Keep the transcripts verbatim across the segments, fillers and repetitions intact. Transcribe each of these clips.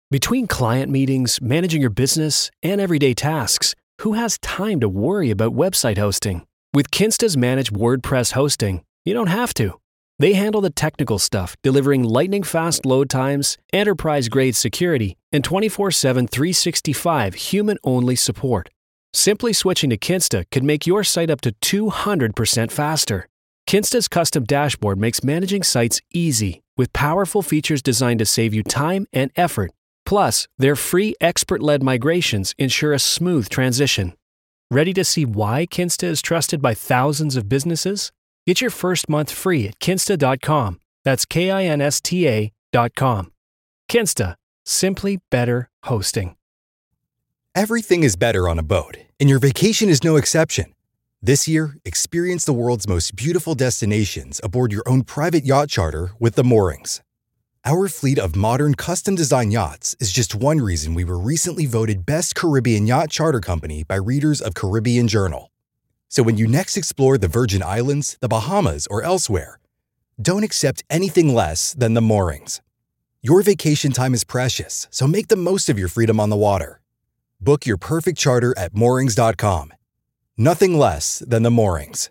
Between client meetings, managing your business, and everyday tasks, who has time to worry about website hosting? With Kinsta's managed WordPress hosting, you don't have to. They handle the technical stuff, delivering lightning-fast load times, enterprise-grade security, and twenty-four seven, three sixty-five human-only support. Simply switching to Kinsta could make your site up to two hundred percent faster. Kinsta's custom dashboard makes managing sites easy, with powerful features designed to save you time and effort. Plus, their free expert-led migrations ensure a smooth transition. Ready to see why Kinsta is trusted by thousands of businesses? Get your first month free at kinsta dot com. That's K I N S T A dot com. Kinsta. Simply better hosting. Everything is better on a boat, and your vacation is no exception. This year, experience the world's most beautiful destinations aboard your own private yacht charter with the Moorings. Our fleet of modern, custom-designed yachts is just one reason we were recently voted Best Caribbean Yacht Charter Company by readers of Caribbean Journal. So when you next explore the Virgin Islands, the Bahamas, or elsewhere, don't accept anything less than the Moorings. Your vacation time is precious, so make the most of your freedom on the water. Book your perfect charter at moorings dot com. Nothing less than the Moorings.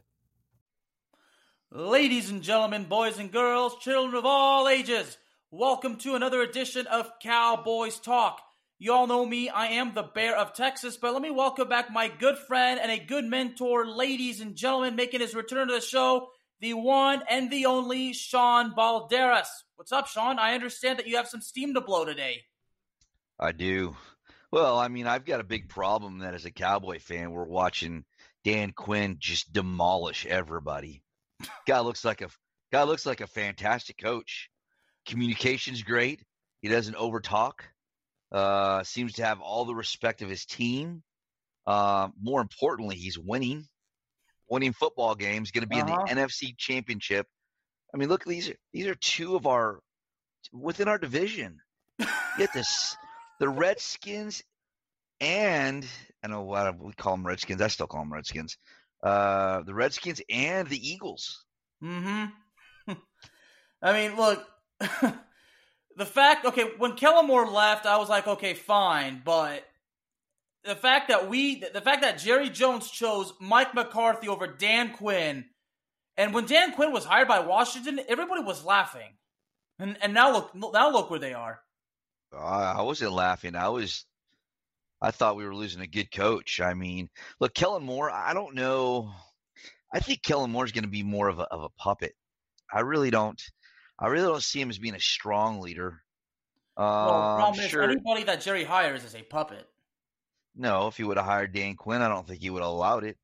Ladies and gentlemen, boys and girls, children of all ages, welcome to another edition of Cowboys Talk. You all know me, I am the Bear of Texas, but let me welcome back my good friend and a good mentor, ladies and gentlemen, making his return to the show, the one and the only Sean Balderas. What's up, Sean? I understand that you have some steam to blow today. I do. Well, I mean, I've got a big problem that as a Cowboy fan, we're watching Dan Quinn just demolish everybody. Guy looks like a guy looks like a fantastic coach. Communication's great. He doesn't overtalk. Uh, seems to have all the respect of his team. Uh, more importantly, he's winning. Winning football games. Going to be uh-huh. in the N F C Championship. I mean, look, these are these are two of our within our division. Get this, the Redskins and I know what we call them Redskins. I still call them Redskins. Uh, the Redskins and the Eagles. Mm-hmm. I mean, look. The fact, okay, when Kellen Moore left, I was like, okay, fine, but the fact that we, the fact that Jerry Jones chose Mike McCarthy over Dan Quinn, and when Dan Quinn was hired by Washington, everybody was laughing, and and now look, now look where they are. I wasn't laughing. I was, I thought we were losing a good coach. I mean, look, Kellen Moore, I don't know. I think Kellen Moore is going to be more of a of a puppet. I really don't. I really don't see him as being a strong leader. Uh, well, the problem sure. is anybody that Jerry hires is a puppet. No, if he would have hired Dan Quinn, I don't think he would have allowed it.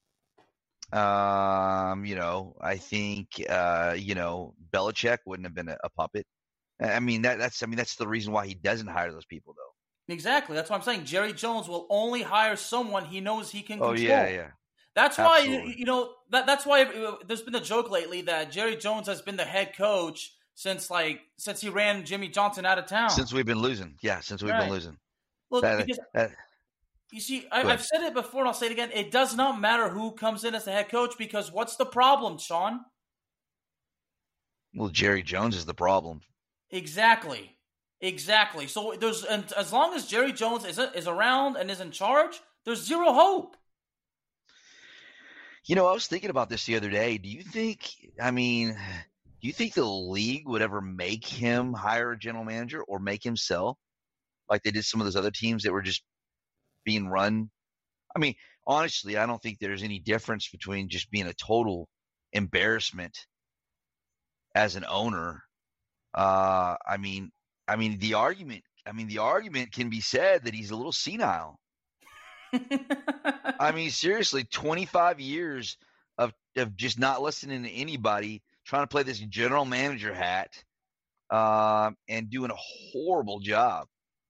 Um, you know, I think uh, you know, Belichick wouldn't have been a, a puppet. I mean, that, that's I mean that's the reason why he doesn't hire those people, though. Exactly. That's what I'm saying. Jerry Jones will only hire someone he knows he can oh, control. yeah, yeah. That's Absolutely. why, you, you know, that, that's why there's been a joke lately that Jerry Jones has been the head coach since, like, since he ran Jimmy Johnson out of town. Since we've been losing. Yeah, since we've right. been losing. Look, that, because, that, you see, I, I've said it before and I'll say it again. It does not matter who comes in as the head coach because what's the problem, Sean? Well, Jerry Jones is the problem. Exactly. Exactly. So there's, and as long as Jerry Jones is, is around and is in charge, there's zero hope. You know, I was thinking about this the other day. Do you think, I mean, do you think the league would ever make him hire a general manager or make him sell like they did some of those other teams that were just being run? I mean, honestly, I don't think there's any difference between just being a total embarrassment as an owner. Uh, I mean, I mean, the argument, I mean, the argument can be said that he's a little senile. I mean, seriously, twenty-five years of, of just not listening to anybody, trying to play this general manager hat, uh, and doing a horrible job.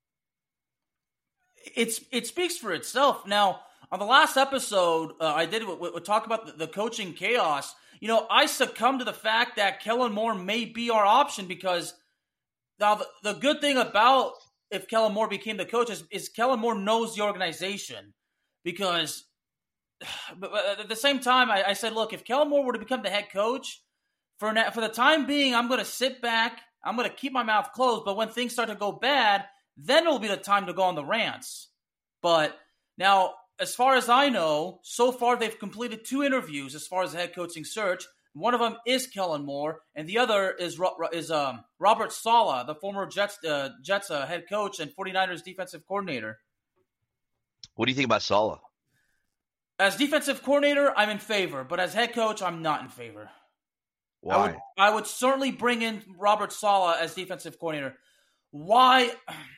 It's it speaks for itself. Now, on the last episode, uh, I did we, we talk about the, the coaching chaos. You know, I succumbed to the fact that Kellen Moore may be our option because now the, the good thing about if Kellen Moore became the coach is, is Kellen Moore knows the organization. Because but at the same time, I, I said, look, if Kellen Moore were to become the head coach, for na- for the time being, I'm going to sit back. I'm going to keep my mouth closed. But when things start to go bad, then it'll be the time to go on the rants. But now, as far as I know, so far they've completed two interviews as far as the head coaching search. One of them is Kellen Moore, and the other is is um, Robert Saleh, the former Jets uh, Jets uh, head coach and 49ers defensive coordinator. What do you think about Saleh? As defensive coordinator, I'm in favor, but as head coach, I'm not in favor. Why? I would, I would certainly bring in Robert Saleh as defensive coordinator. Why?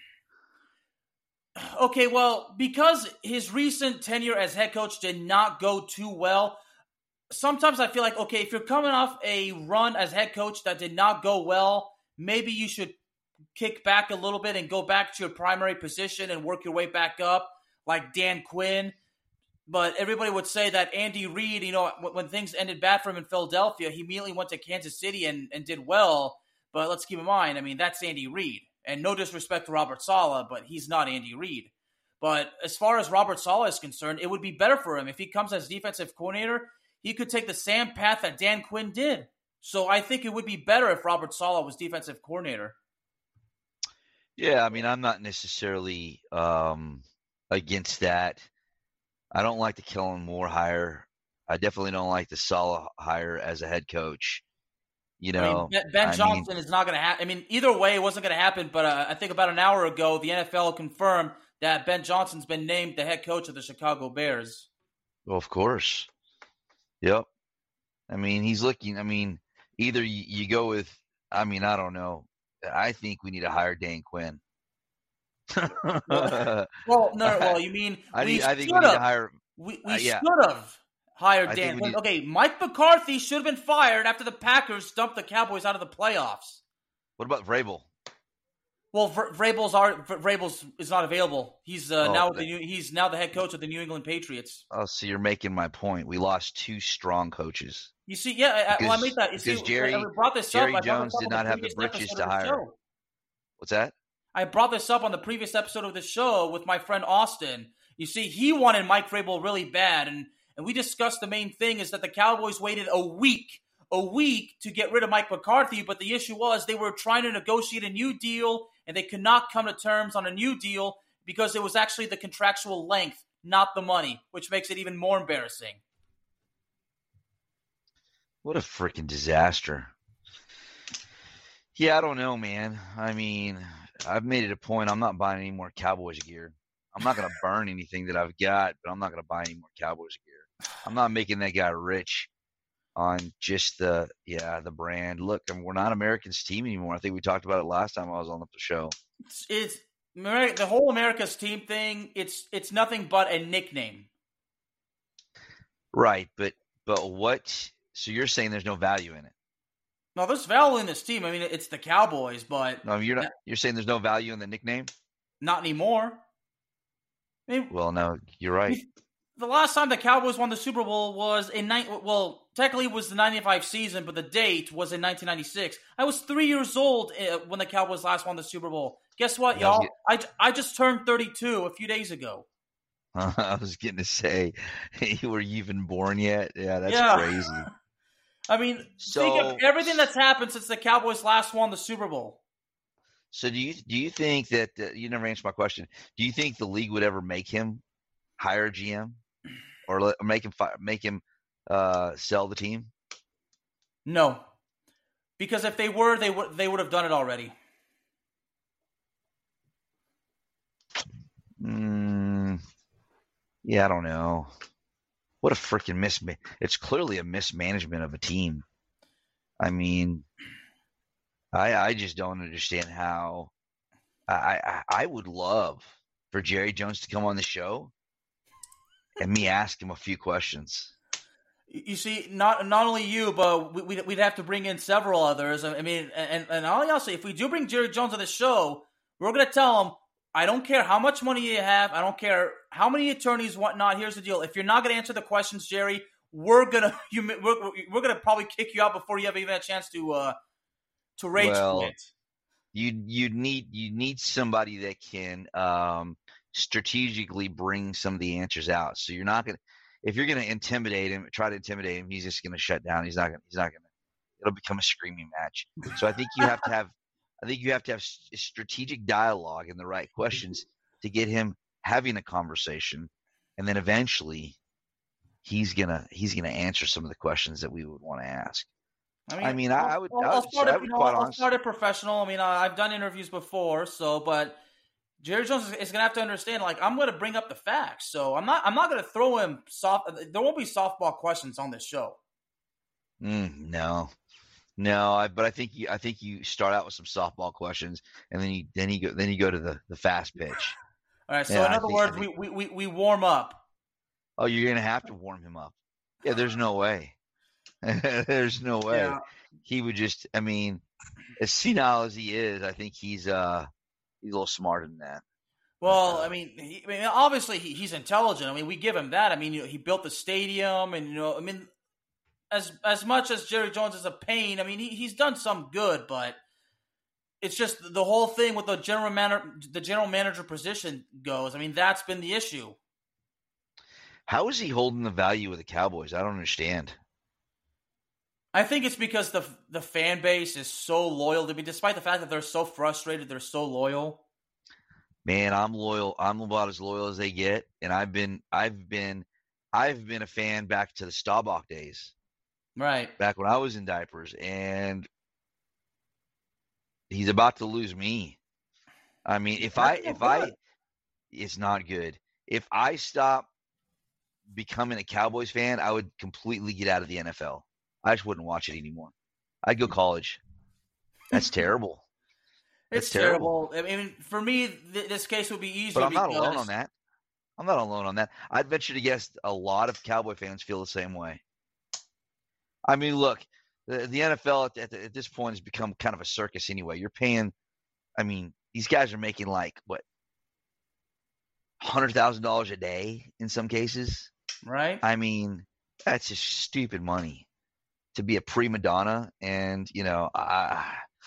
Okay, well, because his recent tenure as head coach did not go too well. Sometimes I feel like, okay, if you're coming off a run as head coach that did not go well, maybe you should kick back a little bit and go back to your primary position and work your way back up, like Dan Quinn. But everybody would say that Andy Reid, you know, when things ended bad for him in Philadelphia, he immediately went to Kansas City and, and did well. But let's keep in mind, I mean, that's Andy Reid. And no disrespect to Robert Saleh, but he's not Andy Reid. But as far as Robert Saleh is concerned, it would be better for him if he comes as defensive coordinator. He could take the same path that Dan Quinn did. So I think it would be better if Robert Saleh was defensive coordinator. Yeah, I mean, I'm not necessarily um, against that. I don't like the Kellen Moore hire. I definitely don't like the Saleh hire as a head coach. You know, I mean, Ben I Johnson mean, is not going to happen. I mean, either way, it wasn't going to happen. But uh, I think about an hour ago, the N F L confirmed that Ben Johnson's been named the head coach of the Chicago Bears. Well, of course. Yep. I mean, he's looking. I mean, either you, you go with. I mean, I don't know. I think we need to hire Dan Quinn. well, well, no, well, you mean I, we need, I think we need to hire. We, we uh, yeah. should have hired I Dan Quinn. need, okay, Mike McCarthy should have been fired after the Packers dumped the Cowboys out of the playoffs. What about Vrabel? Well, Vr- Vrabel's are Vrabel's is not available. He's uh, Oh, now but- the new, he's now the head coach of the New England Patriots. Oh, so you're making my point. We lost two strong coaches. You see, yeah, I, Because, well, I made that. You because see, Jerry, I brought this Jerry up. I brought Jones this up did on not the have the previous britches episode to of the hire. show. What's that? I brought this up on the previous episode of the show with my friend Austin. You see, he wanted Mike Vrabel really bad, and, and we discussed the main thing is that the Cowboys waited a week, a week to get rid of Mike McCarthy, but the issue was they were trying to negotiate a new deal, and they could not come to terms on a new deal because it was actually the contractual length, not the money, which makes it even more embarrassing. What a freaking disaster. Yeah, I don't know, man. I mean, I've made it a point. I'm not buying any more Cowboys gear. I'm not going to burn anything that I've got, but I'm not going to buy any more Cowboys gear. I'm not making that guy rich on just the, yeah, the brand. Look, I mean, we're not America's team anymore. I think we talked about it last time I was on the show. It's, it's the whole America's team thing. It's it's nothing but a nickname. Right, but but what? So you're saying there's no value in it? No, there's value in this team. I mean, it's the Cowboys, but No, you're not. You're saying there's no value in the nickname? not anymore. I mean, Well, no, you're right. the last time the Cowboys won the Super Bowl was in nine. Well, technically it was the ninety-five season, but the date was in nineteen ninety-six. I was three years old when the Cowboys last won the Super Bowl. Guess what, Yeah, I was y'all? I, I just turned thirty-two a few days ago. I was getting to say, were you even born yet? Yeah, that's Yeah. crazy. I mean, So- think of everything that's happened since the Cowboys last won the Super Bowl. So do you do you think that uh, you never answered my question? Do you think the league would ever make him hire a G M or let, or make him fi- make him uh, sell the team? No, because if they were, they would they would have done it already. Mm, yeah, I don't know. What a freaking mis. It's clearly a mismanagement of a team. I mean, I I just don't understand how. I I, I would love for Jerry Jones to come on the show and me ask him a few questions. You see, not not only you, but we, we'd, we'd have to bring in several others. I mean, and and I'll also, if we do bring Jerry Jones on the show, we're gonna tell him, I don't care how much money you have, I don't care how many attorneys, whatnot. Here's the deal: if you're not gonna answer the questions, Jerry, we're gonna you we're, we're gonna probably kick you out before you have even a chance to uh to rage Well, quit. You you need you need somebody that can um, strategically bring some of the answers out. So you're not gonna if you're gonna intimidate him, try to intimidate him, he's just gonna shut down. He's not gonna he's not gonna. It'll become a screaming match. So I think you have to have I think you have to have strategic dialogue and the right questions to get him having a conversation, and then eventually he's gonna he's gonna answer some of the questions that we would want to ask. I mean, I, mean, I'll, I would, I'll, I would, I'll start I it, would you know, quite I'll honest. start it professional. I mean, I, I've done interviews before, so but Jerry Jones is, is gonna have to understand. Like, I'm gonna bring up the facts, so I'm not I'm not gonna throw him soft. There won't be softball questions on this show. Mm, no, no. I, but I think you I think you start out with some softball questions, and then you then you go then you go to the, the fast pitch. All right. So yeah, in other think, words, think, we, we we warm up. Oh, you're gonna have to warm him up. Yeah, there's no way. There's no way. Yeah. He would just. I mean, as senile as he is, I think he's uh he's a little smarter than that. Well, I mean, he, I mean, obviously he, he's intelligent. I mean, we give him that. I mean, you know, he built the stadium, and you know, I mean, as as much as Jerry Jones is a pain, I mean, he, he's done some good, but it's just the whole thing with the general manager, the general manager position goes. I mean, that's been the issue. How is he holding the value of the Cowboys? I don't understand. I think it's because the the fan base is so loyal to me, despite the fact that they're so frustrated, they're so loyal. Man, I'm loyal. I'm about as loyal as they get, and I've been, I've been, I've been a fan back to the Staubach days, right? Back when I was in diapers, and he's about to lose me. I mean, if I, if I, it's not good. If I stop becoming a Cowboys fan, I would completely get out of the N F L. I just wouldn't watch it anymore. I'd go college. That's terrible. It's That's terrible. terrible. I mean, for me, th- this case would be easier. But I'm not because... alone on that. I'm not alone on that. I'd venture to guess a lot of Cowboy fans feel the same way. I mean, look, the, the N F L at, at, at this point has become kind of a circus anyway. You're paying, I mean, these guys are making like, what, one hundred thousand dollars a day in some cases? Right. I mean, that's just stupid money to be a prima donna, and you know, uh,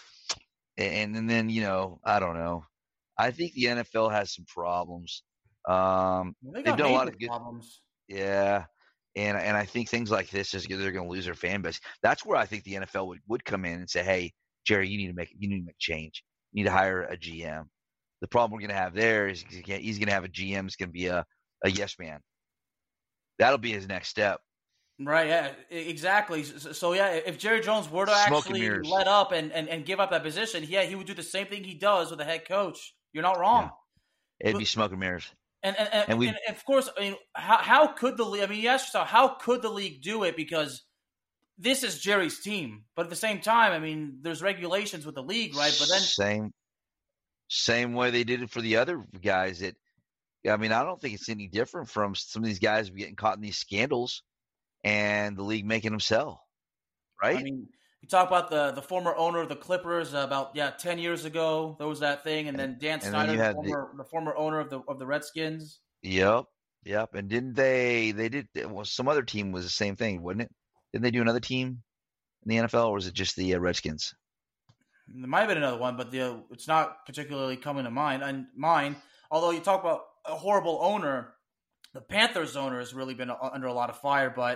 and and then you know, I don't know. I think the N F L has some problems. Um, well, they they've done a lot of good problems. Yeah, and and I think things like this is they're going to lose their fan base. That's where I think the N F L would, would come in and say, "Hey, Jerry, you need to make you need to make a change. You need to hire a G M." The problem we're going to have there is he's going to have a G M that's going to be a, a yes man. That'll be his next step. Right, yeah, exactly. So, so yeah, if Jerry Jones were to Smoke actually and let up and, and, and give up that position, yeah, he would do the same thing he does with a head coach. You're not wrong. Yeah. It'd be smoke and mirrors. And and, and, and, we, and of course, I mean, how, how could the league, I mean, you ask yourself, how could the league do it? Because this is Jerry's team. But at the same time, I mean, there's regulations with the league, right? But then Same, same way they did it for the other guys that, I mean, I don't think it's any different from some of these guys getting caught in these scandals and the league making them sell, right? I mean, you talk about the, the former owner of the Clippers uh, about yeah ten years ago. There was that thing, and, and then Dan and Snyder, then the, former, the, the former owner of the of the Redskins. Yep, yep. And didn't they? They did. Well, some other team was the same thing, wasn't it? Didn't they do another team in the N F L, or was it just the uh, Redskins? There might have been another one, but the, it's not particularly coming to mind. And mine, although you talk about a horrible owner, the Panthers owner has really been under a lot of fire. But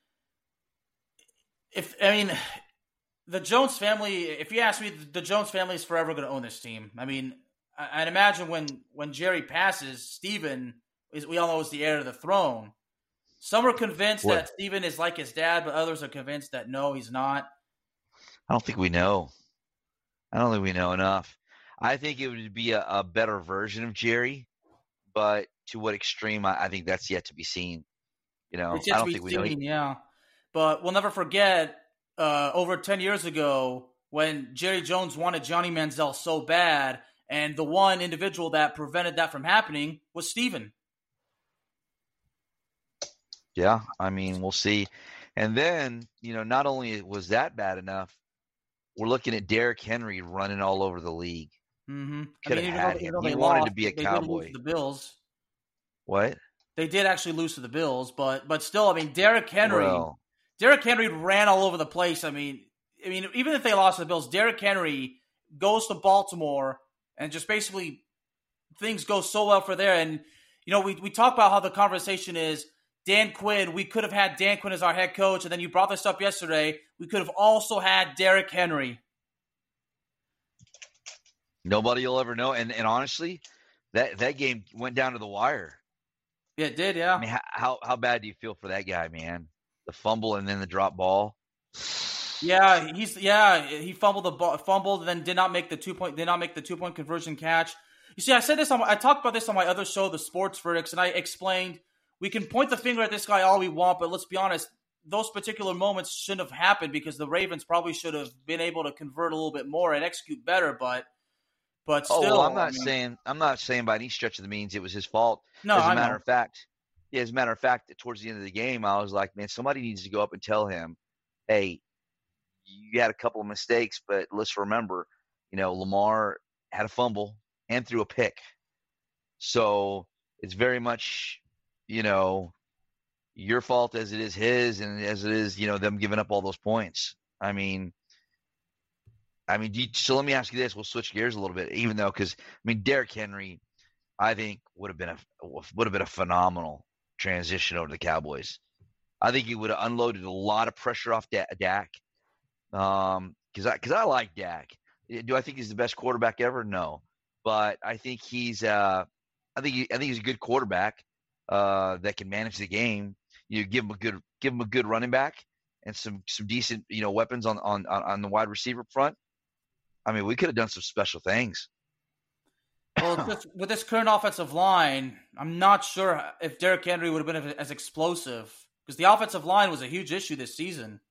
if I mean, the Jones family, if you ask me, the Jones family is forever going to own this team. I mean, I'd imagine when, when Jerry passes, Steven, is, we all know, is the heir to the throne. Some are convinced what? that Steven is like his dad, but others are convinced that no, he's not. I don't think we know. I don't think we know enough. I think it would be a, a better version of Jerry, but to what extreme, I, I think that's yet to be seen. You know, It's yet I don't to think be we know. seen, yeah. But we'll never forget uh, over ten years ago when Jerry Jones wanted Johnny Manziel so bad, and the one individual that prevented that from happening was Steven. Yeah, I mean, we'll see. And then, you know, not only was that bad enough, we're looking at Derrick Henry running all over the league. Mm-hmm. Could I mean, have had even though, him. even though He they wanted lost, to be a they Cowboy. Did lose to the Bills. What? They did actually lose to the Bills, but but still, I mean, Derrick Henry, Well, Derrick Henry ran all over the place. I mean, I mean, even if they lost to the Bills, Derrick Henry goes to Baltimore and just basically things go so well for there. And you know, we we talk about how the conversation is Dan Quinn. We could have had Dan Quinn as our head coach, and then you brought this up yesterday. We could have also had Derrick Henry. Nobody will ever know. And and honestly, that that game went down to the wire. Yeah, it did. Yeah. I mean, how how, how bad do you feel for that guy, man? The fumble and then the drop ball. Yeah, he's yeah he fumbled the ball, fumbled, and then did not make the two point did not make the two point conversion catch. You see, I said this on I talked about this on my other show, The Sports Verdicts, and I explained we can point the finger at this guy all we want, but let's be honest, those particular moments shouldn't have happened because the Ravens probably should have been able to convert a little bit more and execute better. But but still, Oh, well, I'm not I mean, saying I'm not saying by any stretch of the means it was his fault. No, as a I matter know. of fact, yeah, as a matter of fact, towards the end of the game, I was like, man, somebody needs to go up and tell him, hey, you had a couple of mistakes, but let's remember, you know, Lamar had a fumble and threw a pick. So it's very much, you know, your fault as it is his, and as it is, you know, them giving up all those points. I mean, I mean, do you, so let me ask you this. We'll switch gears a little bit, even though, because I mean, Derrick Henry, I think would have been a would have been a phenomenal transition over to the Cowboys. I think he would have unloaded a lot of pressure off da- Dak. Um, because I because I like Dak. Do I think he's the best quarterback ever? No, but I think he's uh, I think he, I think he's a good quarterback uh, that can manage the game. You give him a good give him a good running back and some some decent you know weapons on on on the wide receiver front. I mean, we could have done some special things. Well, just with this current offensive line, I'm not sure if Derrick Henry would have been as explosive because the offensive line was a huge issue this season.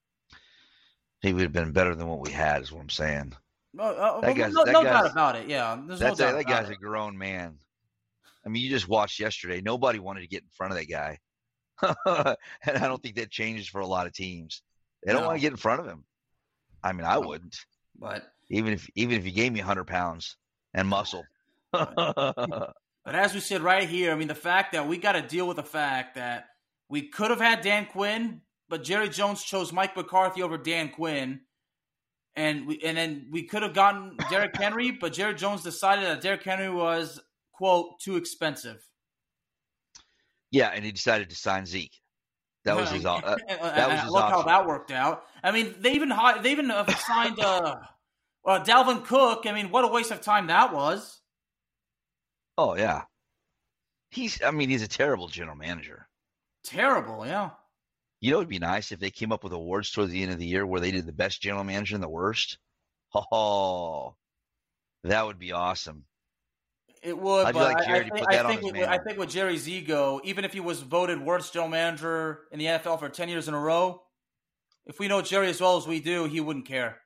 He would have been better than what we had, is what I'm saying. Uh, uh, That well, guy's- no that no guy's- doubt about it. Yeah, there's no That's a, doubt that about guy's it. a grown man. I mean, you just watched yesterday. Nobody wanted to get in front of that guy, and I don't think that changes for a lot of teams. They don't No. want to get in front of him. I mean, I wouldn't, But even if even if you gave me one hundred pounds and muscle. But as we said right here, I mean, the fact that we got to deal with the fact that we could have had Dan Quinn, but Jerry Jones chose Mike McCarthy over Dan Quinn. And we and then we could have gotten Derrick Henry, but Jerry Jones decided that Derrick Henry was, quote, too expensive. Yeah, and he decided to sign Zeke. That was his. Uh, that And was his look how option. that worked out. I mean, they even hi- they even uh, signed uh, uh, Dalvin Cook. I mean, what a waste of time that was. Oh yeah, he's. I mean, he's a terrible general manager. Terrible, yeah. You know, it'd be nice if they came up with awards towards the end of the year where they did the best general manager and the worst. Oh, that would be awesome. It would, I'd but like I, Jerry I, to think, put that I, on think his with, I mantle. think with Jerry's ego, even if he was voted worst general manager in the N F L for ten years in a row, if we know Jerry as well as we do, he wouldn't care.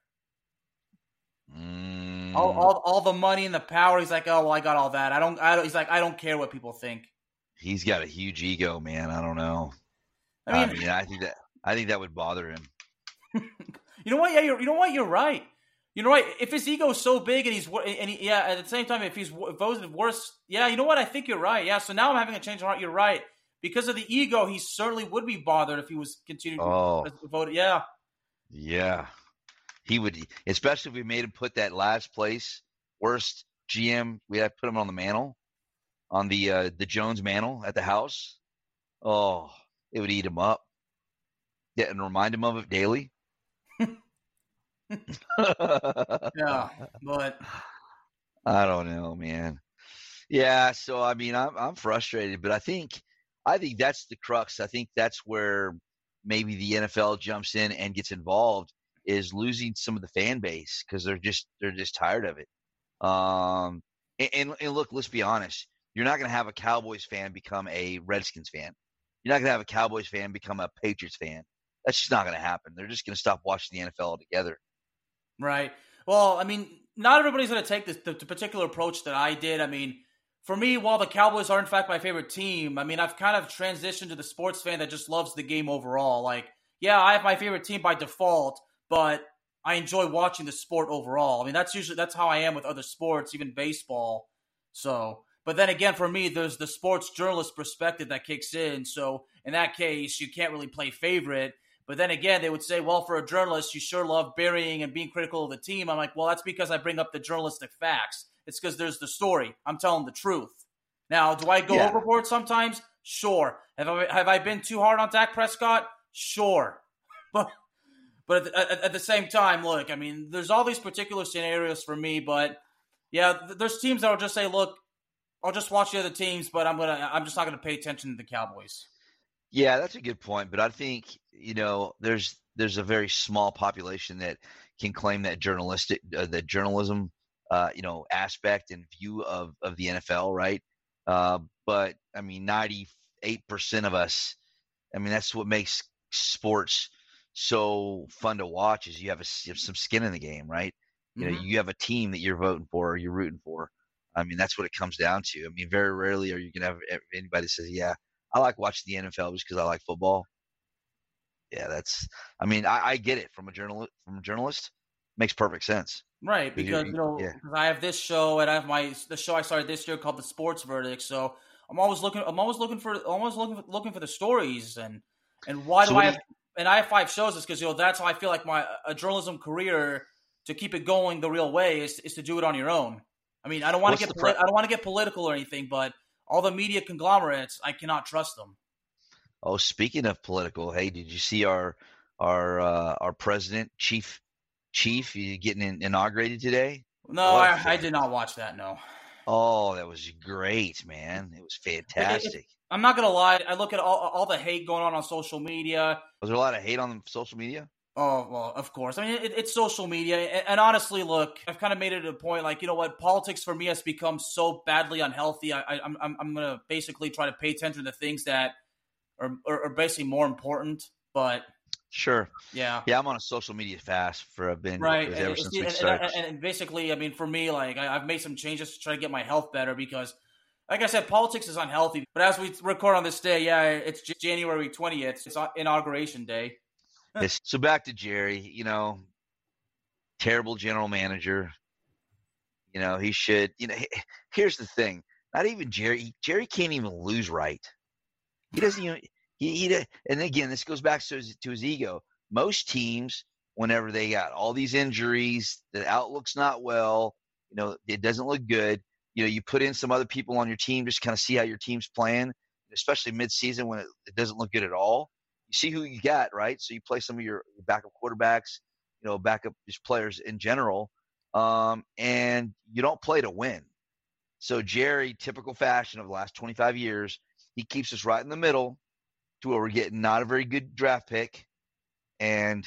Mm, All, all, all the money and the power, he's like, oh, well, I got all that. I don't. I don't. He's like, I don't care what people think. he's got a huge ego, man. I don't know. I mean, I mean, I think that I think that would bother him. you know what? Yeah, you're, you know what? You're right. You know right. If his ego is so big and he's and he, yeah, at the same time, if he's voted worse, yeah, you know what? I think you're right. Yeah. So now I'm having a change of heart. You're right. Because of the ego, he certainly would be bothered if he was continuing Oh. to vote. Yeah. Yeah, he would, especially if we made him put that last place worst G M. We had to put him on the mantle, on the uh, the Jones mantle at the house. Oh, it would eat him up. Yeah, and remind him of it daily. Yeah. But I don't know, man. Yeah, so I mean, I'm I'm frustrated, but I think I think that's the crux. I think that's where maybe the N F L jumps in and gets involved, is losing some of the fan base because they're just they're just tired of it. Um, and, and, and look, let's be honest. You're not going to have a Cowboys fan become a Redskins fan. You're not going to have a Cowboys fan become a Patriots fan. That's just not going to happen. They're just going to stop watching the N F L altogether. right. Well, I mean, not everybody's going to take this the, the particular approach that I did. I mean, for me, while the Cowboys are in fact my favorite team, I mean, I've kind of transitioned to the sports fan that just loves the game overall. Like, yeah, I have my favorite team by default, but I enjoy watching the sport overall. I mean, that's usually that's how I am with other sports, even baseball. So, but then again, for me, there's the sports journalist perspective that kicks in. So, in that case, you can't really play favorite. But then again, they would say, well, for a journalist, you sure love burying and being critical of the team. I'm like, well, that's because I bring up the journalistic facts. It's because there's the story. I'm telling the truth. Now, do I go Yeah. overboard sometimes? Sure. Have I, have I been too hard on Dak Prescott? Sure. But but at the, at, at the same time, look, I mean, there's all these particular scenarios for me, but Yeah, th- there's teams that will just say, "Look, I'll just watch the other teams, but I'm gonna, I'm just not gonna pay attention to the Cowboys." Yeah, that's a good point. But I think, you know, there's there's a very small population that can claim that journalistic, uh, that journalism, uh, you know, aspect and view of, of the N F L, right? Uh, but I mean, ninety-eight percent of us, I mean, that's what makes sports so fun to watch is you have, a, you have some skin in the game, right? You know, Mhm. you have a team that you're voting for or you're rooting for. I mean, that's what it comes down to. I mean, very rarely are you going to have anybody that says, yeah, I like watching the N F L just because I like football. Yeah, that's. I mean, I, I get it from a journalist. From a journalist, makes perfect sense. Right, because you know, yeah. because I have this show and I have my the show I started this year called The Sports Verdict. So I'm always looking. I'm always looking for. Always looking for, looking for the stories and and why So do what I do have? And I have five shows. Is because you know that's how I feel like my a journalism career to keep it going the real way is is to do it on your own. I mean, I don't want What's to get the pre- poli- I don't want to get political or anything, but all the media conglomerates, I cannot trust them. Oh, speaking of political, hey, did you see our our uh, our president, chief chief, you getting in, inaugurated today? No, What a I, I fan- did not watch that. No. Oh, that was great, man. It was fantastic. I'm not gonna lie. I look at all all the hate going on on social media. Was there a lot of hate on social media? Oh, well, of course. I mean, it, it's social media. And, and honestly, look, I've kind of made it a point, like, you know what? Politics for me has become so badly unhealthy. I, I, I'm I'm going to basically try to pay attention to things that are, are, are basically more important. But, Sure. yeah. Yeah, I'm on a social media fast for a been Right. ever And, since and, we and, started. and, and basically, I mean, for me, like, I, I've made some changes to try to get my health better because, like I said, politics is unhealthy. But as we record on this day, yeah, it's J- January twentieth. It's inauguration day. Yes. So back to Jerry, you know, terrible general manager. You know, he should, you know, here's the thing. Not even Jerry. Jerry can't even lose right. He doesn't even, he, he and again, this goes back to his, to his ego. Most teams, whenever they got all these injuries, the outlook's not well, you know, it doesn't look good. You know, you put in some other people on your team, just kind of see how your team's playing, especially midseason when it, it doesn't look good at all. You see who you got, right? So you play some of your backup quarterbacks, you know, backup just players in general, um, and you don't play to win. So Jerry, typical fashion of the last twenty-five years, he keeps us right in the middle to where we're getting not a very good draft pick, and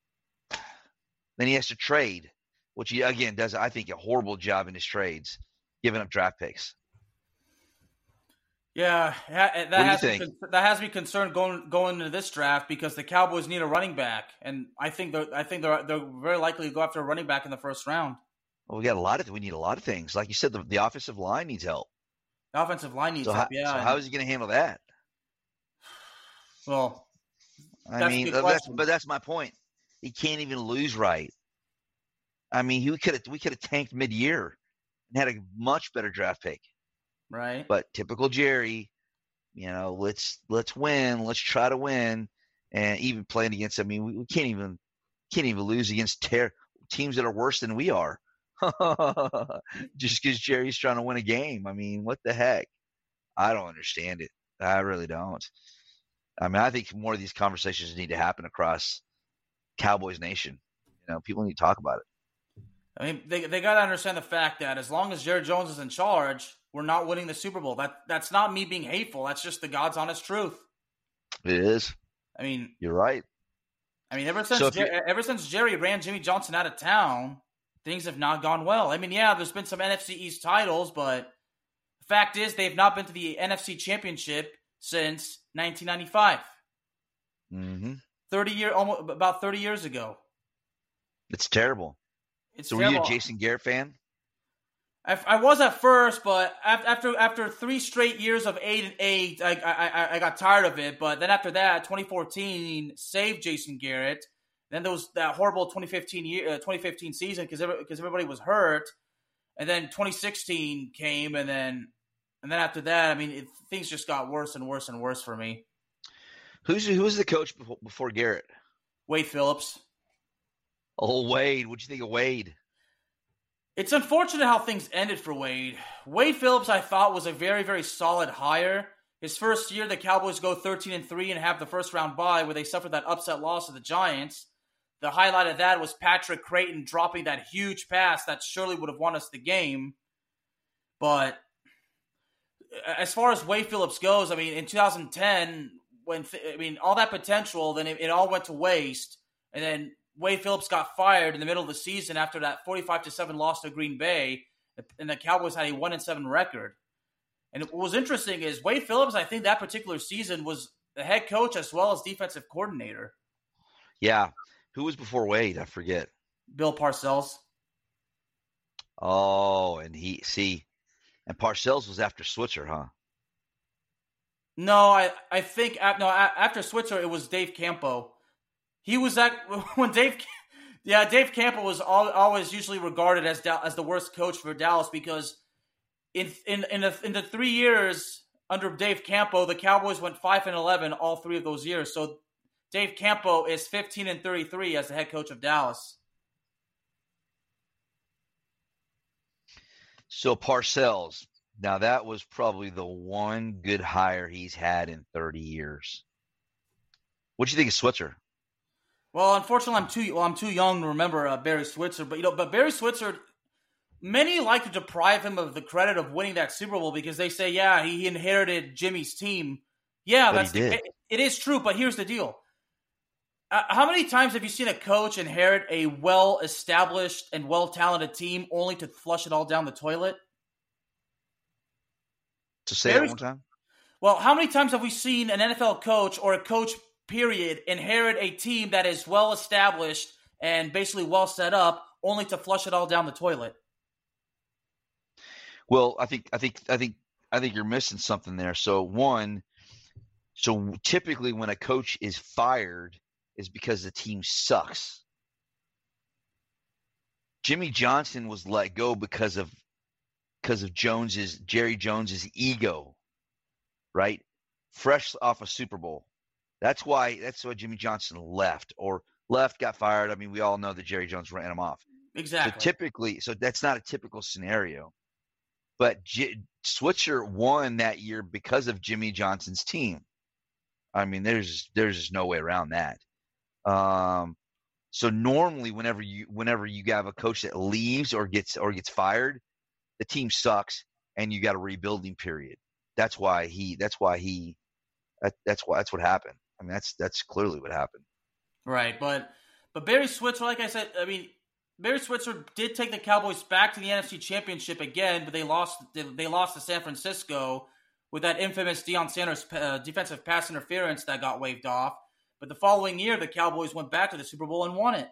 then he has to trade, which he, again, does, I think, a horrible job in his trades, giving up draft picks. Yeah, that What do you has think? Me, that has me concerned going going into this draft because the Cowboys need a running back, and I think they're I think they're they're very likely to go after a running back in the first round. Well, we got a lot of we need a lot of things. Like you said, the, the offensive line needs help. The offensive line needs So help. how, Yeah. so how is he going to handle that? Well, I that's mean, a good that's, question. but that's my point. He can't even lose right. I mean, he could have we could have tanked mid-year and had a much better draft pick. Right. But typical Jerry, you know, let's let's win, let's try to win, and even playing against. I mean, we, we can't even can't even lose against ter- teams that are worse than we are, just because Jerry's trying to win a game. I mean, what the heck? I don't understand it. I really don't. I mean, I think more of these conversations need to happen across Cowboys Nation. You know, people need to talk about it. I mean, they they got to understand the fact that as long as Jerry Jones is in charge, we're not winning the Super Bowl. That that's not me being hateful. That's just the God's honest truth. It is. I mean, You're right. I mean, ever since So if Jer- you- ever since Jerry ran Jimmy Johnson out of town, things have not gone well. I mean, yeah, there's been some N F C East titles, but the fact is they've not been to the N F C Championship since nineteen ninety-five. Mm-hmm. thirty year, almost about thirty years ago. It's terrible. It's So were you terrible. a Jason Garrett fan? I, I was at first, but after after three straight years of eight and eight, I, I I got tired of it. But then after that, twenty fourteen saved Jason Garrett. Then there was that horrible twenty fifteen year, uh, twenty fifteen season because because everybody was hurt, and then twenty sixteen came, and then and then after that, I mean, it, things just got worse and worse and worse for me. Who's who was the coach before, before Garrett? Wade Phillips. Oh, Wade. What'd you think of Wade? It's unfortunate how things ended for Wade. Wade Phillips, I thought, was a very, very solid hire. His first year, the Cowboys go thirteen and three and have the first round bye, where they suffered that upset loss to the Giants. the highlight of that was Patrick Creighton dropping that huge pass that surely would have won us the game. But as far as Wade Phillips goes, I mean, in two thousand ten, when I mean all that potential, then it, it all went to waste, and then Wade Phillips got fired in the middle of the season after that forty-five to seven loss to Green Bay, and the Cowboys had a one and seven record. And what was interesting is Wade Phillips, I think that particular season was the head coach as well as defensive coordinator. Yeah. Who was before Wade? I forget. Bill Parcells. Oh, and he see, and Parcells was after Switzer, huh? No, I I think no after Switzer it was Dave Campo. He was at when Dave, yeah, Dave Campo was always usually regarded as as the worst coach for Dallas because in in in the, in the three years under Dave Campo, the Cowboys went five and eleven all three of those years. So Dave Campo is fifteen and thirty-three as the head coach of Dallas. So Parcells, now that was probably the one good hire he's had in thirty years. What do you think of Switzer? Well, unfortunately, I'm too well, I'm too young to remember uh, Barry Switzer, but you know, but Barry Switzer, many like to deprive him of the credit of winning that Super Bowl because they say, yeah, he inherited Jimmy's team. Yeah, but that's he did. It, it is true, but here's the deal. Uh, how many times have you seen a coach inherit a well-established and well-talented team only to flush it all down the toilet? To say Barry, that one time? Well, how many times have we seen an N F L coach or a coach, period, inherit a team that is well-established and basically well set up only to flush it all down the toilet? Well, I think I think I think I think you're missing something there. So one, so typically when a coach is fired is because the team sucks. Jimmy Johnson was let go because of because of Jones's Jerry Jones's ego, right? Fresh off a Super Bowl. That's why that's why Jimmy Johnson left or left, got fired. I mean, we all know that Jerry Jones ran him off. Exactly. So typically, so that's not a typical scenario. But J- Switzer won that year because of Jimmy Johnson's team. I mean, there's there's just no way around that. Um, so normally, whenever you whenever you have a coach that leaves or gets or gets fired, the team sucks, and you got a rebuilding period. That's why he. That's why he. That, that's why that's what happened. I mean, that's that's clearly what happened. Right, but but Barry Switzer, like I said, I mean, Barry Switzer did take the Cowboys back to the N F C Championship again, but they lost. They, they lost to San Francisco with that infamous Deion Sanders uh, defensive pass interference that got waved off. But the following year, the Cowboys went back to the Super Bowl and won it.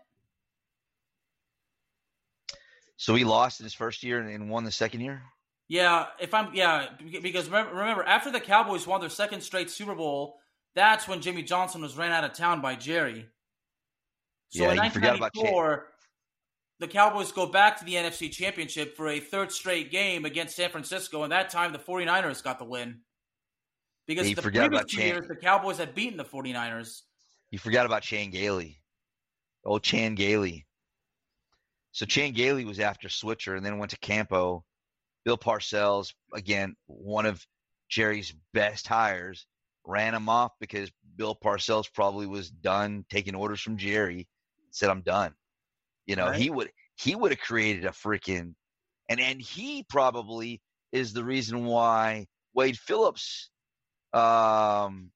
So he lost in his first year and won the second year? Yeah, if I'm yeah, because remember, remember after the Cowboys won their second straight Super Bowl, that's when Jimmy Johnson was ran out of town by Jerry. So yeah, in you forgot about nineteen ninety-four, the Cowboys go back to the N F C Championship for a third straight game against San Francisco, and that time the 49ers got the win. Because yeah, the previous two Chan- years, the Cowboys had beaten the 49ers. You forgot about Chan Gailey. Old Chan Gailey. So Chan Gailey was after Switzer and then went to Campo. Bill Parcells, again, one of Jerry's best hires, ran him off because Bill Parcells probably was done taking orders from Jerry. Said, I'm done. You know, right. he would he would have created a freaking and and he probably is the reason why Wade Phillips um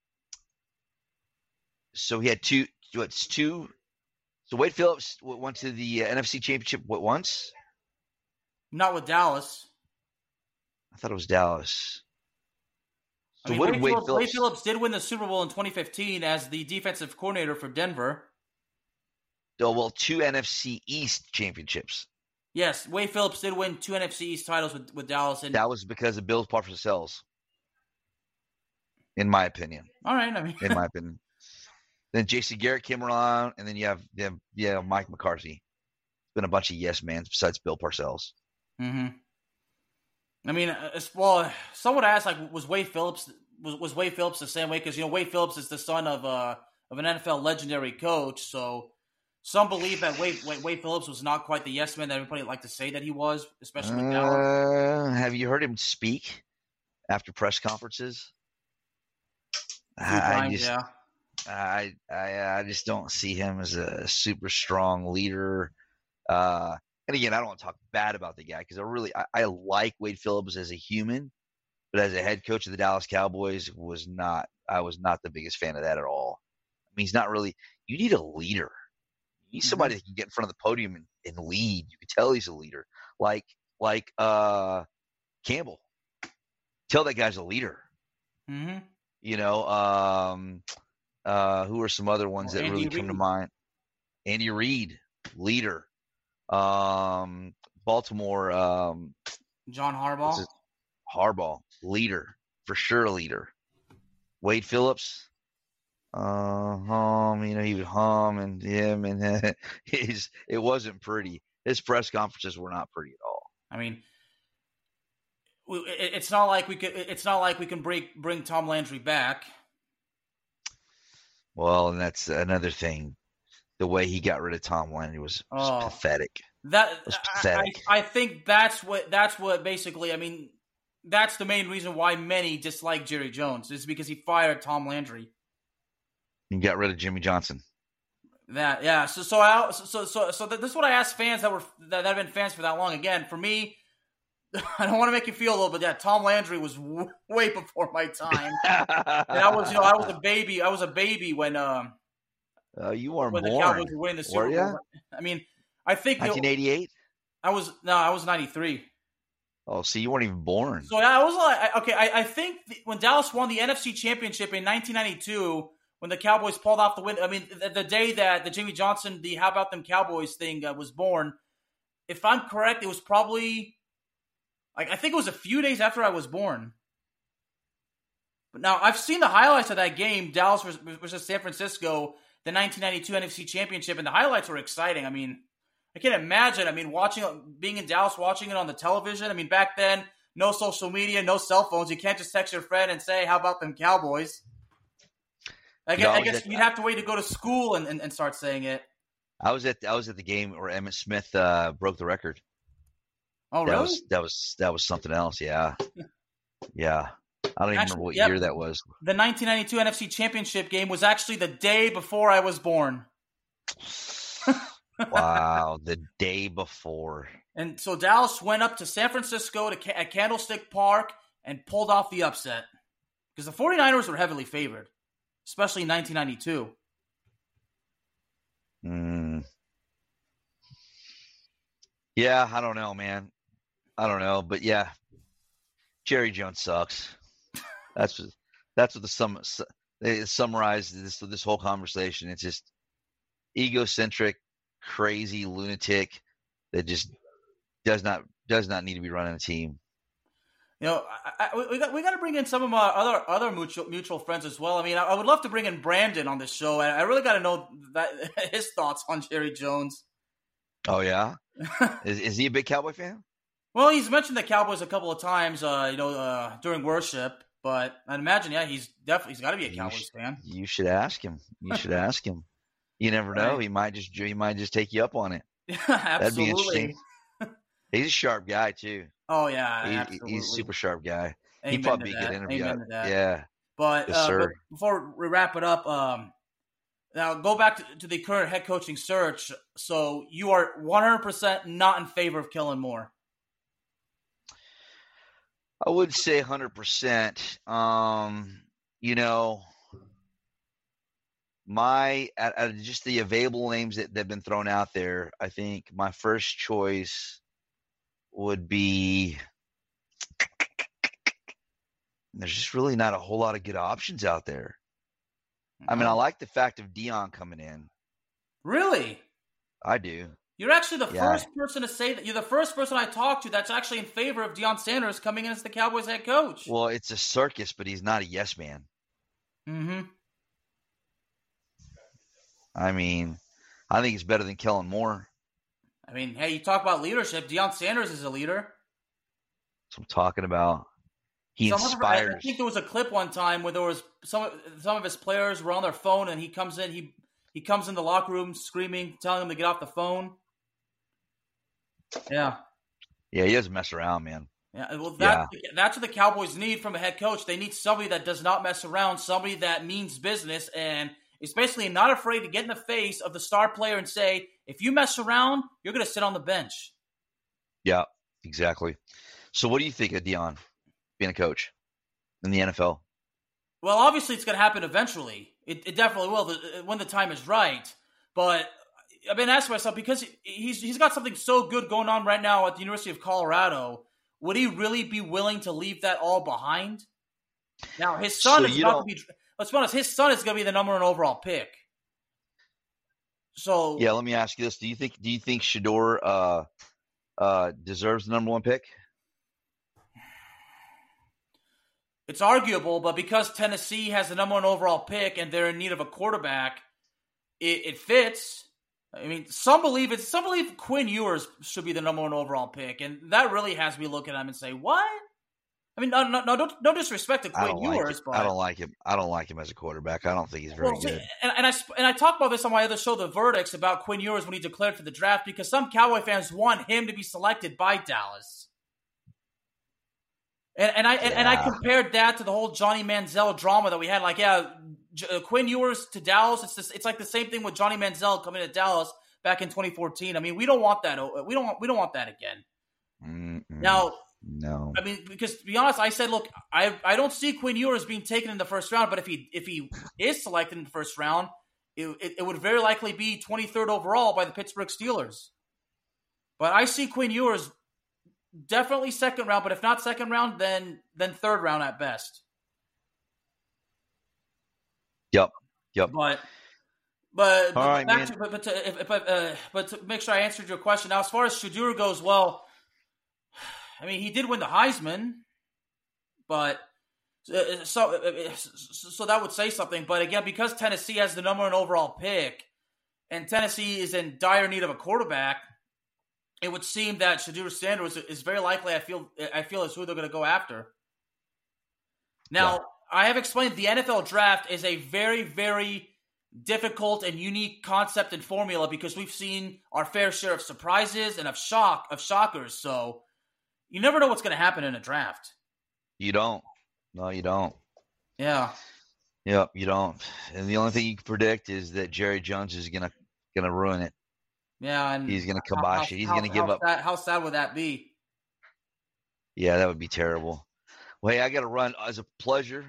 so he had two what's two so Wade Phillips went to the N F C Championship what once? Not with Dallas. I thought it was Dallas. So I mean, what Wade, Wade, Phillips, Phillips, Wade Phillips did win the Super Bowl in twenty fifteen as the defensive coordinator for Denver. Oh, well, two N F C East championships. Yes, Wade Phillips did win two N F C East titles with, with Dallas. And that was because of Bill Parcells, in my opinion. All right, I mean, in my opinion. Then J C Garrett came around, and then you have, you have yeah, Mike McCarthy. It's been a bunch of yes mans besides Bill Parcells. Mm-hmm. I mean, as well, someone asked, like, was Wade Phillips was, was Wade Phillips the same way? Because you know, Wade Phillips is the son of uh, of an N F L legendary coach, so some believe that Wade, Wade Wade Phillips was not quite the yes man that everybody liked to say that he was, especially with Dallas. Uh, have you heard him speak after press conferences? A few times, just, yeah. I I I just don't see him as a super strong leader. Uh, and again, I don't want to talk bad about the guy because I really I, I like Wade Phillips as a human, but as a head coach of the Dallas Cowboys, was not I was not the biggest fan of that at all. I mean, he's not really. You need a leader. You need somebody that can get in front of the podium and, and lead. You can tell he's a leader, like like uh, Campbell. Tell that guy's a leader. Mm-hmm. You know, um, uh, who are some other ones Well, that Andy really Reid. come to mind? Andy Reid, leader. Um, Baltimore, um, John what's Harbaugh. his- Harbaugh, leader for sure, leader. Wade Phillips, uh, hum, you know, he would hum and him and his. It wasn't pretty. His press conferences were not pretty at all. I mean, we- it- it's not like we could. It's not like we can bring bring Tom Landry back. Well, and that's another thing. The way he got rid of Tom Landry was, was Oh. pathetic. That was I, pathetic. I, I think that's what that's what basically. I mean, that's the main reason why many dislike Jerry Jones is because he fired Tom Landry. He got rid of Jimmy Johnson. That yeah. So so I, so so so this is what I asked fans that were that, that have been fans for that long. Again, for me, I don't want to make you feel old, but yeah, Tom Landry was w- way before my time. And I was, you know, I was a baby. I was a baby when um uh, you weren't when the born. Cowboys were winning the Super Were Bowl. ya? I mean, I think you know, nineteen eighty-eight? I was no, I was ninety-three. Oh, see, you weren't even born. So yeah, I was like, okay, I, I think the, when Dallas won the N F C Championship in nineteen ninety-two, when the Cowboys pulled off the win, I mean, the, the day that the Jimmy Johnson, the "How About Them Cowboys" thing uh, was born, if I'm correct, it was probably like I think it was a few days after I was born. But now I've seen the highlights of that game, Dallas versus, versus San Francisco, the nineteen ninety-two N F C Championship, and the highlights were exciting. I mean, I can't imagine. I mean, watching, being in Dallas, watching it on the television. I mean, back then, no social media, no cell phones. You can't just text your friend and say, "How about them Cowboys?" I guess, No, I I was guess at- you'd have to wait to go to school and, and, and start saying it. I was at I was at the game where Emmitt Smith uh, broke the record. Oh, That really? was that was that was something else. Yeah, yeah. I don't even Actually, remember what yep. year that was. The nineteen ninety-two N F C Championship game was actually the day before I was born. Wow, the day before. And so Dallas went up to San Francisco to Ca- at Candlestick Park and pulled off the upset. Because the 49ers were heavily favored, especially in nineteen ninety-two. Mm. Yeah, I don't know, man. I don't know, but yeah, Jerry Jones sucks. That's what, that's what the sum they summarized this this whole conversation. It's just egocentric, crazy lunatic that just does not does not need to be running a team. You know, I, I, we got we got to bring in some of my other other mutual mutual friends as well. I mean, I, I would love to bring in Brandon on this show, and I really got to know that his thoughts on Jerry Jones. Oh yeah, is is he a big Cowboy fan? Well, he's mentioned the Cowboys a couple of times, uh, you know, uh, during worship. But I'd imagine, yeah, he's definitely he's got to be a You Cowboys sh- fan. You should ask him. You should ask him. You never know. Right. He might just he might just take you up on it. That'd be Absolutely. interesting. He's a sharp guy too. Oh yeah, He, absolutely. he's a super sharp guy. Amen He'd probably to be a good that. interview. Amen to that. Yeah. But, Yes, uh, sir. but before we wrap it up, um, now go back to, to the current head coaching search. So you are one hundred percent not in favor of Kellen Moore. I would say one hundred percent. Um, you know, my out out of just the available names that, that have been thrown out there, I think my first choice would be. There's just really not a whole lot of good options out there. I mean, I like the fact of Dion coming in. Really? I do. You're actually the Yeah. first person to say that. You're the first person I talked to that's actually in favor of Deion Sanders coming in as the Cowboys head coach. Well, it's a circus, but he's not a yes man. Mm-hmm. I mean, I think he's better than Kellen Moore. I mean, hey, you talk about leadership. Deion Sanders is a leader. That's what I'm talking about. He Some of- I- I inspires. think there was a clip one time where there was some some of his players were on their phone, and he comes in. He he comes in the locker room screaming, telling them to get off the phone. Yeah, Yeah, he doesn't mess around, man. yeah. Well, that, that's what the Cowboys need from a head coach. They need somebody that does not mess around, somebody that means business, and is basically not afraid to get in the face of the star player and say, if you mess around, you're going to sit on the bench. Yeah, exactly. So what do you think of Deion being a coach in the N F L? Well, obviously it's going to happen eventually. It, it definitely will when the time is right. But I've been asking myself, because he's he's got something so good going on right now at the University of Colorado, would he really be willing to leave that all behind? Now, his son So is you about don't- to be – let's be honest, his son is going to be the number one overall pick. So Yeah, let me ask you this: Do you think do you think Shedeur uh, uh, deserves the number one pick? it's arguable, but because Tennessee has the number one overall pick and they're in need of a quarterback, it, it fits. I mean, some believe it's some believe Quinn Ewers should be the number one overall pick, and that really has me looking at him and say, "What?" I mean, no, no, no don't, no disrespect to I Quinn don't like Ewers, him. but I don't like him. I don't like him as a quarterback. I don't think he's very Well, see, good. and, and I sp- and I talked about this on my other show, The Verdicts, about Quinn Ewers when he declared for the draft, because some Cowboy fans want him to be selected by Dallas. And, and I and, and I Yeah. compared that to the whole Johnny Manziel drama that we had. Like, yeah, J- uh, Quinn Ewers to Dallas. It's this, it's like the same thing with Johnny Manziel coming to Dallas back in twenty fourteen. I mean, we don't want that. We don't want we don't want that again. Mm-mm. Now, no. I mean, because to be honest, I said, look, I I don't see Quinn Ewers being taken in the first round, but if he if he is selected in the first round, it, it, it would very likely be twenty-third overall by the Pittsburgh Steelers. But I see Quinn Ewers definitely second round, but if not second round, then then third round at best. Yep. Yep. But but All but right, back man. to, but but to, if, if, uh, but to make sure I answered your question. Now, as far as Shedeur goes, well, I mean, he did win the Heisman, but uh, so uh, so that would say something. But again, because Tennessee has the number one overall pick, and Tennessee is in dire need of a quarterback, it would seem that Shedeur Sanders is very likely. I feel I feel is who they're going to go after. Now, Yeah. I have explained the N F L draft is a very, very difficult and unique concept and formula because we've seen our fair share of surprises and of shock of shockers. So you never know what's going to happen in a draft. You don't. No, you don't. Yeah. Yep, you don't. And the only thing you can predict is that Jerry Jones is gonna gonna ruin it. Yeah. And He's gonna how- kibosh how- it. He's how- gonna give how up. Sad, how sad would that be? Yeah, that would be terrible. Well, hey, I got to run. As a pleasure.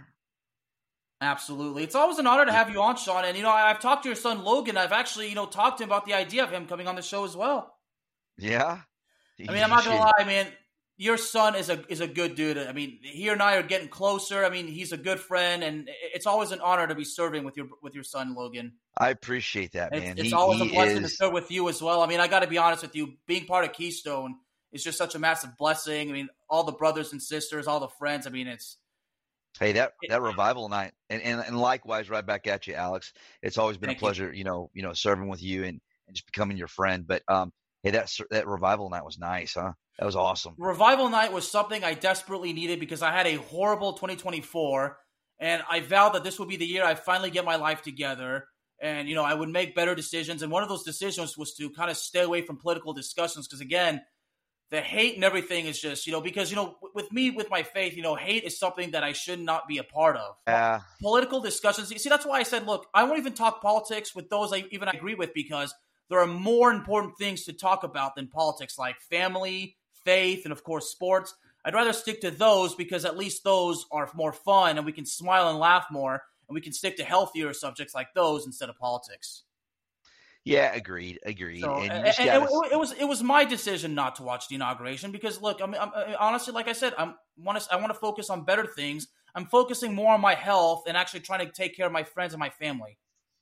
Absolutely. It's always an honor to have you on, Sean. And, you know, I've talked to your son, Logan. I've actually, you know, talked to him about the idea of him coming on the show as well. Yeah. I mean, I'm not going to lie, man. Your son is a is a good dude. I mean, he and I are getting closer. I mean, he's a good friend, and it's always an honor to be serving with your with your son, Logan. I appreciate that, man. It's, it's he, always he a blessing is, to serve with you as well. I mean, I got to be honest with you. Being part of Keystone is just such a massive blessing. I mean, all the brothers and sisters, all the friends. I mean, it's Hey, that that revival night, and, and and likewise, right back at you, Alex. It's always been Thank a pleasure, you. you know, you know, serving with you and, and just becoming your friend. But um, hey, that that revival night was nice, huh? That was awesome. Revival night was something I desperately needed because I had a horrible twenty twenty-four, and I vowed that this would be the year I finally get my life together, and you know I would make better decisions. And one of those decisions was to kind of stay away from political discussions because, again, the hate and everything is just, you know, because, you know, with me, with my faith, you know, hate is something that I should not be a part of. Yeah. Political discussions. You see, that's why I said, look, I won't even talk politics with those I even agree with because there are more important things to talk about than politics, like family, faith, and of course, sports. I'd rather stick to those because at least those are more fun and we can smile and laugh more and we can stick to healthier subjects like those instead of politics. Yeah, agreed, agreed. So, and you and, just and gotta, it, it was it was my decision not to watch the inauguration because look, I mean, I'm, honestly, like I said, I'm want to I want to focus on better things. I'm focusing more on my health and actually trying to take care of my friends and my family.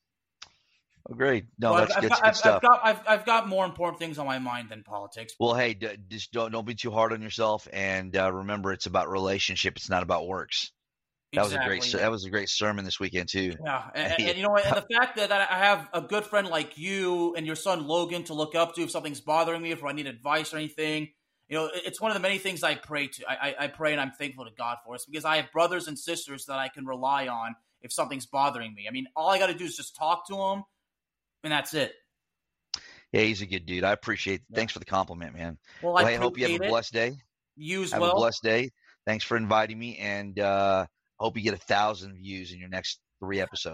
agreed. No, So that's, I've, that's I've, good I've, stuff. I've got I've, I've got more important things on my mind than politics. Well, hey, d- just don't don't be too hard on yourself, and uh, remember, it's about relationship. It's not about works. That Exactly. was a great. That was a great sermon this weekend too. Yeah, and, and, and you know what? And the fact that, that I have a good friend like you and your son Logan to look up to if something's bothering me, if I need advice or anything, you know, it, it's one of the many things I pray to. I, I, I pray and I'm thankful to God for it because I have brothers and sisters that I can rely on if something's bothering me. I mean, all I got to do is just talk to them, and that's it. Yeah, he's a good dude. I appreciate. Yeah. Thanks for the compliment, man. Well, Well, I hey, I hope you have a appreciate it. blessed day. You as Have well. a blessed day. Thanks for inviting me, and uh, hope you get a thousand views in your next three episodes.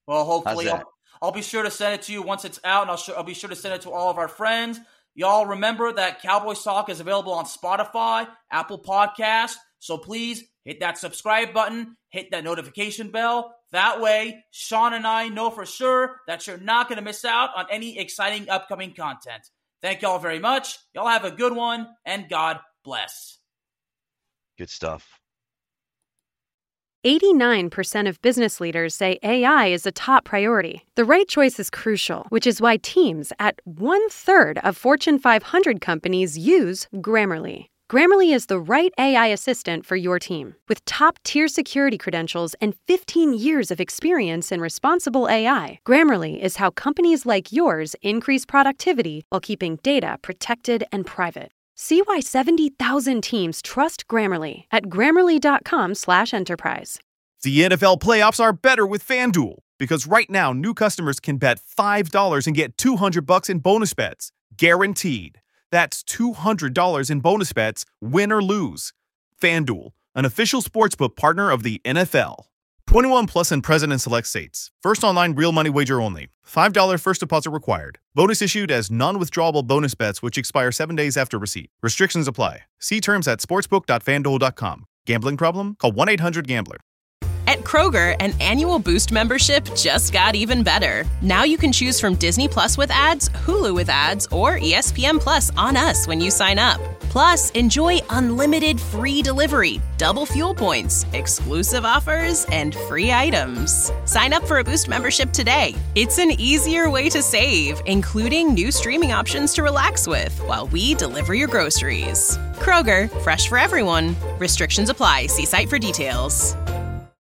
Well, hopefully How's I'll, that? I'll be sure to send it to you once it's out, and I'll, sh- I'll be sure to send it to all of our friends. Y'all remember that Cowboys Talk is available on Spotify, Apple Podcasts, so please hit that subscribe button, hit that notification bell. That way, Sean and I know for sure that you're not going to miss out on any exciting upcoming content. Thank y'all very much. Y'all have a good one, and God bless. Good stuff. eighty-nine percent of business leaders say A I is a top priority. The right choice is crucial, which is why teams at one-third of Fortune five hundred companies use Grammarly. Grammarly is the right A I assistant for your team. With top-tier security credentials and fifteen years of experience in responsible A I, Grammarly is how companies like yours increase productivity while keeping data protected and private. See why seventy thousand teams trust Grammarly at grammarly.com slash enterprise. The N F L playoffs are better with FanDuel, because right now new customers can bet five dollars and get two hundred bucks in bonus bets, guaranteed. That's two hundred dollars in bonus bets, win or lose. FanDuel, an official sportsbook partner of the N F L. twenty-one plus and present in select states. First online real money wager only. five dollars first deposit required. Bonus issued as non-withdrawable bonus bets which expire seven days after receipt. Restrictions apply. See terms at sportsbook dot fanduel dot com. Gambling problem? Call one eight hundred gambler. At Kroger, an annual Boost membership just got even better. Now you can choose from Disney Plus with ads, Hulu with ads, or E S P N Plus on us when you sign up. Plus, enjoy unlimited free delivery, double fuel points, exclusive offers, and free items. Sign up for a Boost membership today. It's an easier way to save, including new streaming options to relax with while we deliver your groceries. Kroger, fresh for everyone. Restrictions apply. See site for details.